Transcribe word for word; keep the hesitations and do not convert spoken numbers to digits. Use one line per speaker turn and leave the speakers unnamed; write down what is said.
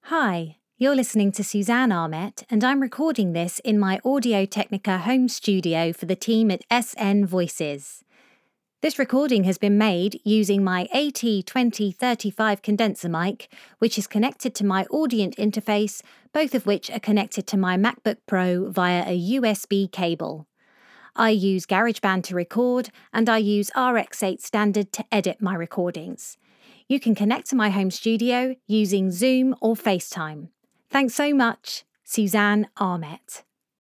Hi, you're listening to Suzanne Armet, and I'm recording this in my Audio-Technica home studio for the team at S N Voices. This recording has been made using my A T twenty thirty-five condenser mic, which is connected to my Audient interface, both of which are connected to my MacBook Pro via a U S B cable. I use GarageBand to record, and I use R X eight Standard to edit my recordings. You can connect to my home studio using Zoom or FaceTime. Thanks so much, Suzanne Armet.